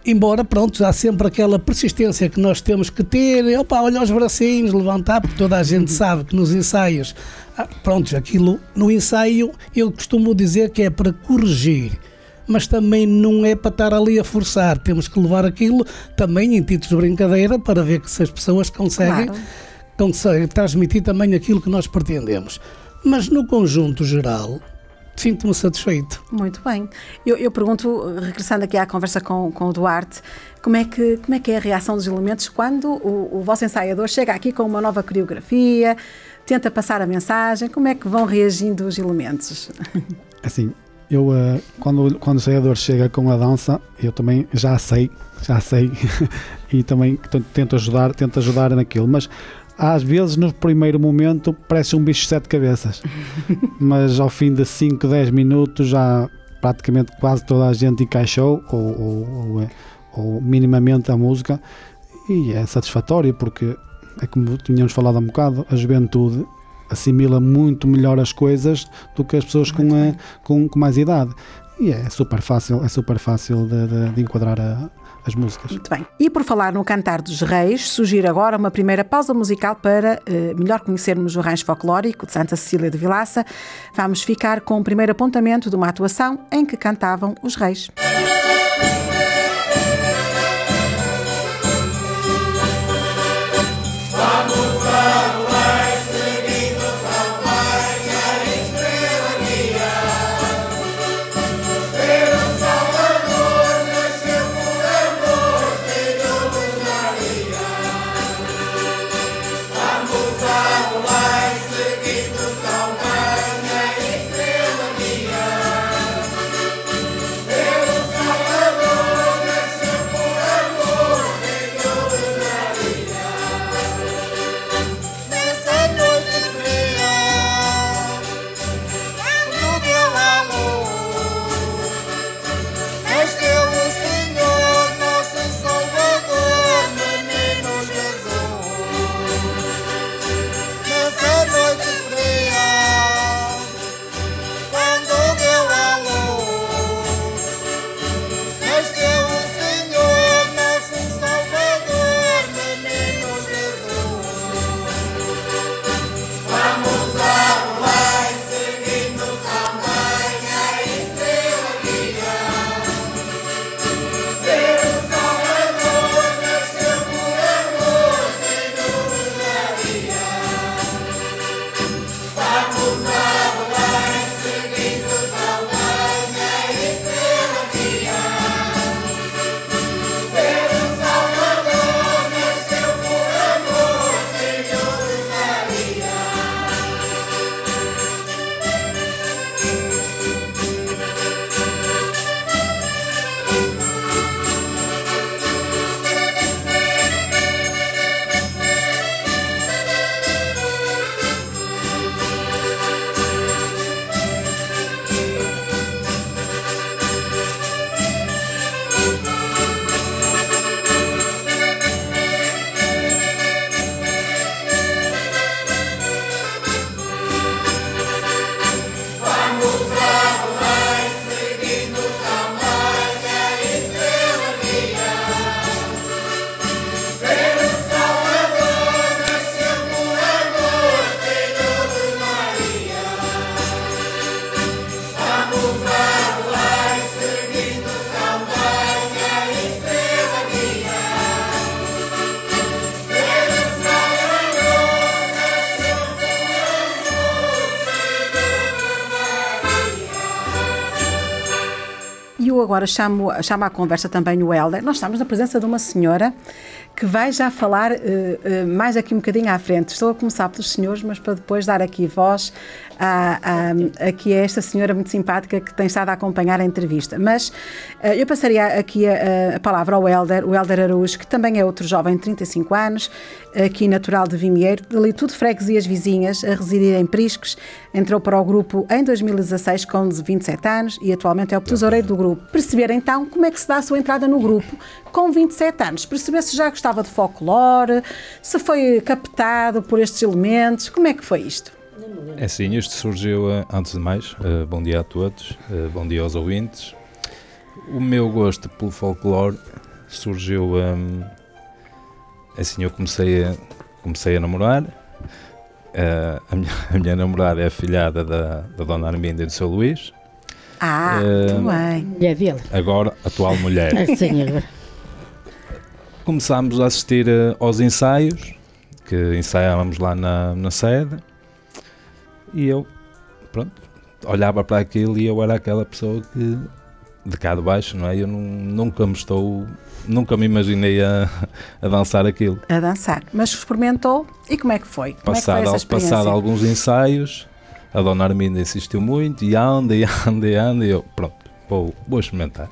embora, pronto, há sempre aquela persistência que nós temos que ter, opa, olha os bracinhos, levantar, porque toda a gente sabe que nos ensaios, ah, pronto, aquilo, no ensaio, eu costumo dizer que é para corrigir, mas também não é para estar ali a forçar, temos que levar aquilo também em títulos de brincadeira para ver que se as pessoas conseguem, Claro. conseguem transmitir também aquilo que nós pretendemos. Mas no conjunto geral, sinto-me satisfeito. Muito bem. Eu, eu pergunto, regressando aqui à conversa com, com o Duarte, como é, que, como é que é a reação dos elementos quando o, o vosso ensaiador chega aqui com uma nova coreografia, tenta passar a mensagem, como é que vão reagindo os elementos? Assim, eu, uh, quando, quando o ensaiador chega com a dança, eu também já sei, já sei, e também tento ajudar, tento ajudar naquilo, mas às vezes no primeiro momento parece um bicho de sete cabeças, mas ao fim de cinco, dez minutos já praticamente quase toda a gente encaixou, ou, ou, ou, ou minimamente a música, e é satisfatório porque é como tínhamos falado há um bocado, a juventude assimila muito melhor as coisas do que as pessoas com, a, com, com mais idade, e é super fácil, é super fácil de, de, de enquadrar a, as músicas. Muito bem. E por falar no Cantar dos Reis, sugiro agora uma primeira pausa musical para uh, melhor conhecermos o rancho folclórico de Santa Cecília de Vilaça. Vamos ficar com o primeiro apontamento de uma atuação em que cantavam os reis. E eu agora chamo, chamo à conversa também o Hélder. Nós estamos na presença de uma senhora que vai já falar uh, uh, mais aqui um bocadinho à frente. Estou a começar pelos senhores, mas para depois dar aqui voz a, a, aqui a esta senhora muito simpática que tem estado a acompanhar a entrevista. Mas uh, eu passaria aqui a, a palavra ao Hélder, o Hélder Araújo, que também é outro jovem de trinta e cinco anos, aqui natural de Vimieiro, dali tudo freguesias vizinhas, a residir em Priscos. Entrou para o grupo em dois mil e dezasseis com vinte e sete anos e atualmente é o tesoureiro do grupo. Perceber então como é que se dá a sua entrada no grupo com vinte e sete anos. Perceber se já gostava de folclore, se foi captado por estes elementos, como é que foi isto? É sim, isto surgiu, antes de mais, uh, bom dia a todos, uh, bom dia aos ouvintes. O meu gosto pelo folclore surgiu, um, assim, eu comecei a, comecei a namorar. Uh, a, minha, a minha namorada é afilhada da, da Dona Arminda e do seu Luís. Ah, uh, muito bem. Mulher dele. Agora, atual mulher. Sim, agora. Começámos a assistir uh, aos ensaios, que ensaiávamos lá na, na sede, e eu, pronto, olhava para aquilo e eu era aquela pessoa que, de cá de baixo, não é? Eu não, nunca me estou, nunca me imaginei a, a dançar aquilo. A dançar, mas experimentou, e como é que foi? Como passado, é que foi essa experiência? Passado alguns ensaios, a Dona Arminda insistiu muito, e anda, e anda, e anda, e eu, pronto, vou, vou experimentar.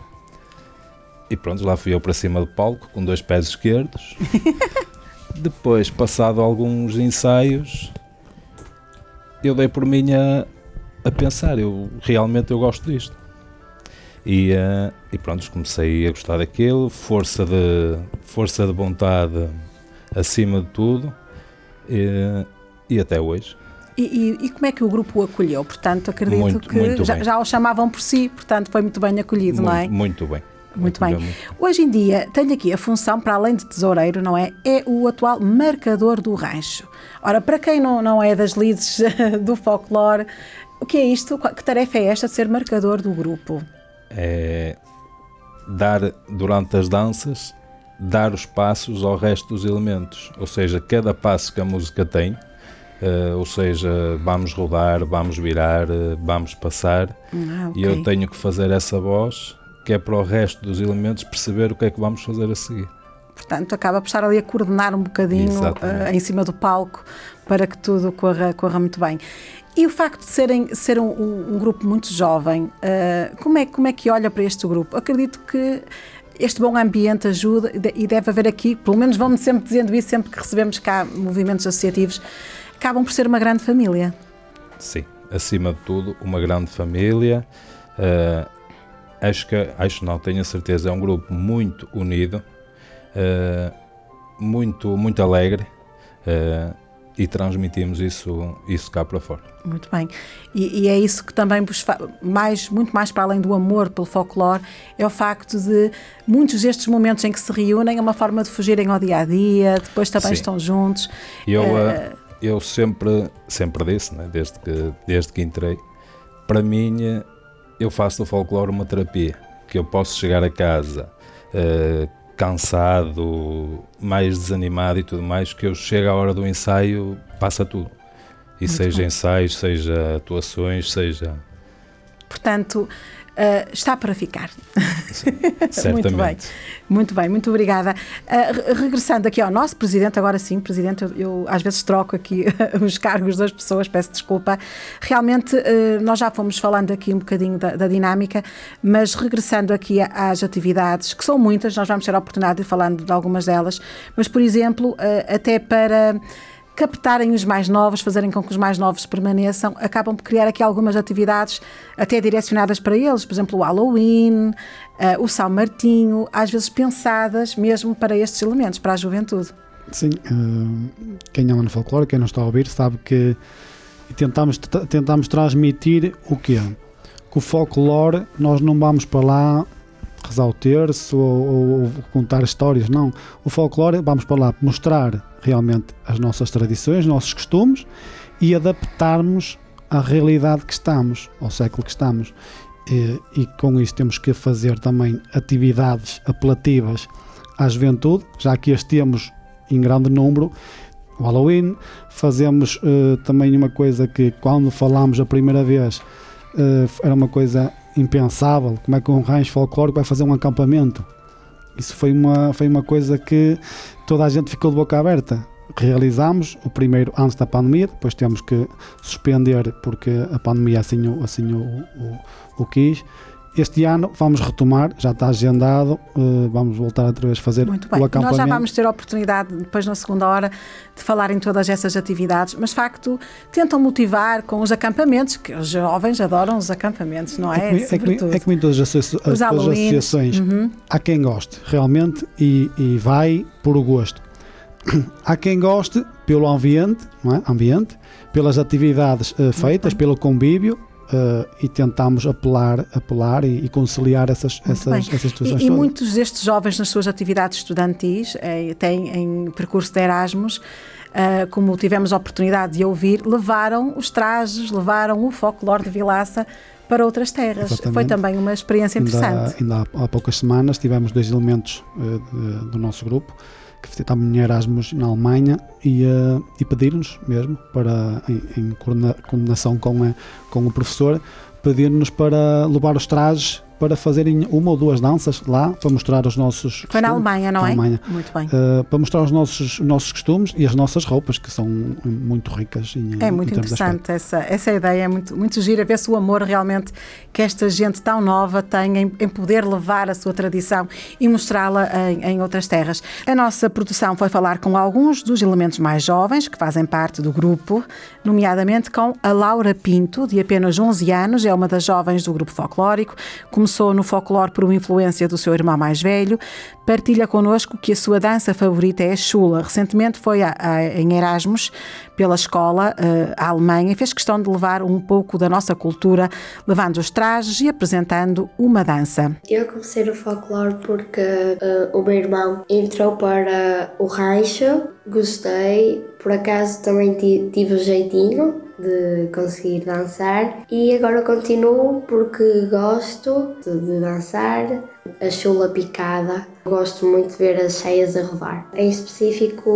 E pronto, lá fui eu para cima do palco, com dois pés esquerdos. Depois, passado alguns ensaios, eu dei por mim a, a pensar, eu realmente eu gosto disto. E, uh, e pronto, comecei a gostar daquilo, força de, força de vontade acima de tudo, e, e até hoje. E, e, e como é que o grupo o acolheu? Portanto, acredito muito, que muito já, já o chamavam por si, portanto foi muito bem acolhido, muito, não é? Muito bem. Muito bem. Hoje em dia, tenho aqui a função, para além de tesoureiro, não é? É o atual marcador do rancho. Ora, para quem não, não é das lides do folclore, o que é isto? Que tarefa é esta de ser marcador do grupo? É dar, durante as danças, dar os passos ao resto dos elementos. Ou seja, cada passo que a música tem, uh, ou seja, vamos rodar, vamos virar, uh, vamos passar, ah, okay. E eu tenho que fazer essa voz, que é para o resto dos elementos perceber o que é que vamos fazer a seguir. Portanto, acaba por estar ali a coordenar um bocadinho uh, em cima do palco para que tudo corra, corra muito bem. E o facto de serem, ser um, um, um grupo muito jovem, uh, como, é, como é que olha para este grupo? Acredito que este bom ambiente ajuda e deve haver aqui, pelo menos vamos sempre dizendo isso, sempre que recebemos cá movimentos associativos, acabam por ser uma grande família. Sim, acima de tudo, uma grande família. Uh, Acho que, acho não, tenho a certeza, é um grupo muito unido, uh, muito, muito alegre, uh, e transmitimos isso, isso cá para fora. Muito bem. E, e é isso que também vos faz, mais, muito mais para além do amor pelo folclore, é o facto de muitos destes momentos em que se reúnem é uma forma de fugirem ao dia-a-dia, depois também Sim. estão juntos. Eu, uh, eu sempre, sempre disse, né, desde, que, desde que entrei, para mim... eu faço do folclore uma terapia, que eu posso chegar a casa uh, cansado, mais desanimado e tudo mais, que eu chego à hora do ensaio, passa tudo. E Muito seja bom. Ensaios, seja atuações, seja... Portanto, uh, está para ficar. Certamente. Muito bem, muito bem, muito obrigada. Uh, regressando aqui ao nosso Presidente, agora sim, Presidente, eu, eu às vezes troco aqui os cargos das pessoas, peço desculpa. Realmente, uh, nós já fomos falando aqui um bocadinho da, da dinâmica, mas regressando aqui às atividades, que são muitas, nós vamos ter a oportunidade de ir falando de algumas delas, mas, por exemplo, uh, até para... captarem os mais novos, fazerem com que os mais novos permaneçam, acabam por criar aqui algumas atividades até direcionadas para eles, por exemplo, o Halloween, uh, o São Martinho, às vezes pensadas mesmo para estes elementos, para a juventude. Sim, uh, quem ama no folclore, quem não está a ouvir, sabe que tentamos, tentamos transmitir o quê? Que o folclore, nós não vamos para lá rezar o terço ou, ou, ou contar histórias, não. O folclore, vamos para lá mostrar realmente as nossas tradições, os nossos costumes e adaptarmos à realidade que estamos, ao século que estamos. E, e com isso temos que fazer também atividades apelativas à juventude, já que as temos em grande número. O Halloween, fazemos uh, também uma coisa que quando falámos a primeira vez uh, era uma coisa impensável, como é que um rancho folclórico vai fazer um acampamento? Isso foi uma, foi uma coisa que toda a gente ficou de boca aberta. Realizámos o primeiro antes da pandemia, depois temos que suspender porque a pandemia assim, o, assim o, o, o quis. Este ano vamos retomar, já está agendado, uh, vamos voltar outra vez a fazer Muito bem. o acampamento. Nós já vamos ter a oportunidade, depois na segunda hora, de falar em todas essas atividades, mas de facto tentam motivar com os acampamentos, que os jovens adoram os acampamentos, não é? É como, é como, é como em todas as, associa- todas as associações, uhum. Há quem goste realmente e, e vai por o gosto. Há quem goste pelo ambiente, não é? ambiente pelas atividades uh, feitas, pelo convívio, uh, e tentamos apelar, apelar e, e conciliar essas, essas, essas situações e, todas. E muitos destes jovens nas suas atividades estudantis eh, têm em percurso de Erasmus, uh, como tivemos a oportunidade de ouvir, levaram os trajes, levaram o folclore de Vilaça para outras terras. Exatamente. Foi também uma experiência interessante. Ainda, ainda há, há poucas semanas tivemos dois elementos uh, de, do nosso grupo que estavam em Erasmus na Alemanha e, uh, e pediram-nos mesmo, para, em, em coordenação com, a, com o professor, pediram-nos para levar os trajes para fazerem uma ou duas danças lá, para mostrar os nossos Foi costumes. na Alemanha, não na é? Alemanha. Muito bem. Uh, para mostrar os nossos, os nossos costumes e as nossas roupas, que são muito ricas. Em, é muito em interessante essa, essa ideia, é muito, muito gira, ver-se o amor realmente que esta gente tão nova tem em, em poder levar a sua tradição e mostrá-la em, em outras terras. A nossa produção foi falar com alguns dos elementos mais jovens que fazem parte do grupo, nomeadamente com a Laura Pinto, de apenas onze anos, é uma das jovens do grupo folclórico, começou no folclore por uma influência do seu irmão mais velho, partilha connosco que a sua dança favorita é a chula. Recentemente foi a, a, em Erasmus pela escola uh, à Alemanha e fez questão de levar um pouco da nossa cultura, levando os trajes e apresentando uma dança. Eu comecei no folclore porque uh, o meu irmão entrou para o rancho, gostei, por acaso também tive o jeitinho de conseguir dançar e agora continuo porque gosto de, de dançar a chula picada. Gosto muito de ver as cheias a rodar. Em específico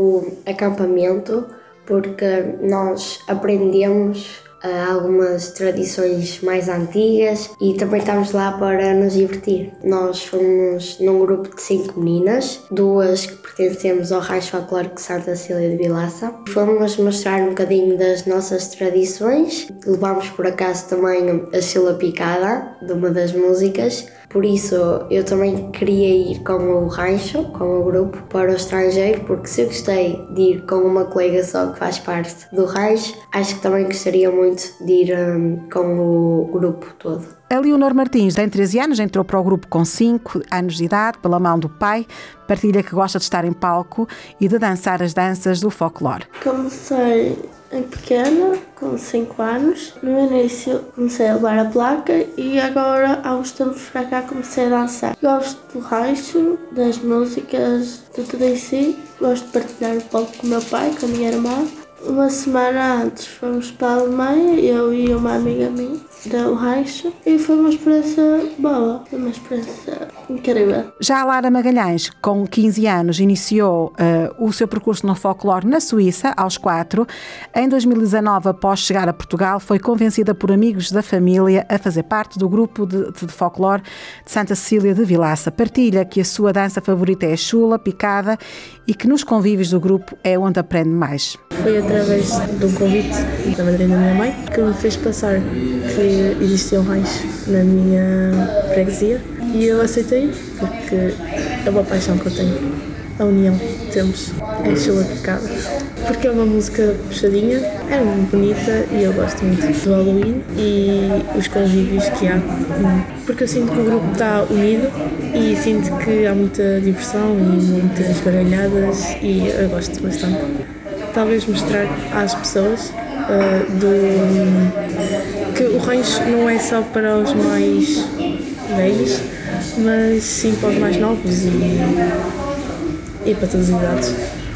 o acampamento, porque nós aprendemos uh, algumas tradições mais antigas e também estamos lá para nos divertir. Nós fomos num grupo de cinco meninas, duas que pertencemos ao Rancho Folclórico Santa Cecília de Vilaça. Fomos mostrar um bocadinho das nossas tradições. Levámos por acaso também a chula picada, de uma das músicas. Por isso, eu também queria ir com o rancho, com o grupo, para o estrangeiro, porque se eu gostei de ir com uma colega só que faz parte do rancho, acho que também gostaria muito de ir um, com o grupo todo. A Leonor Martins tem treze anos, entrou para o grupo com cinco anos de idade, pela mão do pai, partilha que gosta de estar em palco e de dançar as danças do folclore. Comecei em pequena, com cinco anos. No início comecei a levar a placa e agora, há uns tempos para cá, comecei a dançar. Gosto do rancho, das músicas, de tudo em si. Gosto de partilhar o palco com o meu pai, com a minha irmã. Uma semana antes fomos para a Alemanha, eu e uma amiga minha, do rancho, e foi uma experiência boa, foi uma experiência incrível. Já a Lara Magalhães, com quinze anos, iniciou uh, o seu percurso no folclore na Suíça, aos quatro. Em dois mil e dezanove, após chegar a Portugal, foi convencida por amigos da família a fazer parte do grupo de, de folclore de Santa Cecília de Vilaça. Partilha que a sua dança favorita é a chula, picada, e que nos convívios do grupo é onde aprende mais. Foi através de um convite da madrinha da minha mãe que me fez passar que existia um rancho na minha freguesia e eu aceitei porque é uma paixão que eu tenho, a união que temos é a chula picada, porque é uma música puxadinha, é muito bonita e eu gosto muito do Halloween e os convívios que há, porque eu sinto que o grupo está unido e sinto que há muita diversão e muitas gargalhadas e eu gosto bastante. Talvez mostrar às pessoas uh, do, que o rancho não é só para os mais velhos, mas sim para os mais novos e, e para todas as idades.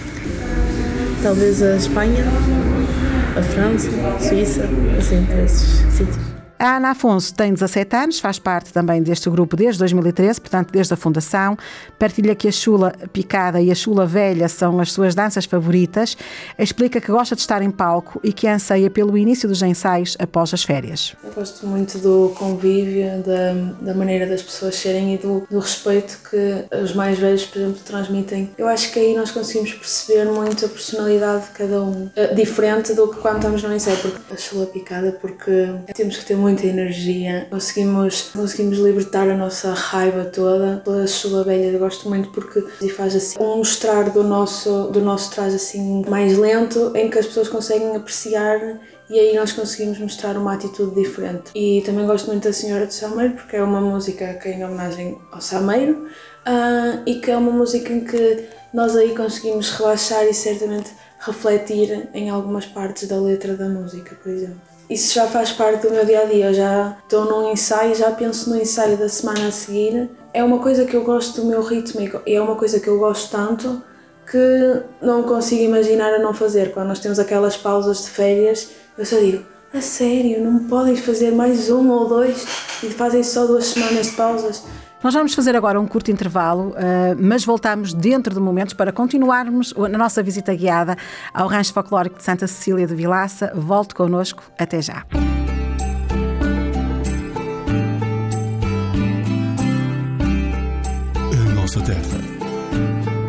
Talvez a Espanha, a França, a Suíça, assim, para esses sítios. A Ana Afonso tem dezassete anos, faz parte também deste grupo desde dois mil e treze, portanto desde a fundação. Partilha que a chula picada e a chula velha são as suas danças favoritas. Explica que gosta de estar em palco e que anseia pelo início dos ensaios após as férias. Eu gosto muito do convívio, da, da maneira das pessoas serem e do, do respeito que os mais velhos, por exemplo, transmitem. Eu acho que aí nós conseguimos perceber muito a personalidade de cada um, diferente do que quando estamos no ensaio, porque a chula picada, porque temos que ter muito muita energia, conseguimos, conseguimos libertar a nossa raiva toda pela chula velha. Eu gosto muito porque faz assim um mostrar do nosso, do nosso traje assim mais lento, em que as pessoas conseguem apreciar e aí nós conseguimos mostrar uma atitude diferente. E também gosto muito da Senhora do Sameiro, porque é uma música que é em homenagem ao Sameiro uh, e que é uma música em que nós aí conseguimos relaxar e certamente refletir em algumas partes da letra da música, por exemplo. isso já faz parte do meu dia-a-dia. Eu já estou num ensaio, já penso no ensaio da semana a seguir. É uma coisa que eu gosto do meu ritmo e é uma coisa que eu gosto tanto que não consigo imaginar a não fazer. Quando nós temos aquelas pausas de férias, eu só digo, a sério, não podem fazer mais um ou dois e fazem só duas semanas de pausas? Nós vamos fazer agora um curto intervalo, mas voltamos dentro de momentos para continuarmos na nossa visita guiada ao Rancho Folclórico de Santa Cecília de Vilaça. Volte connosco, até já. A nossa terra.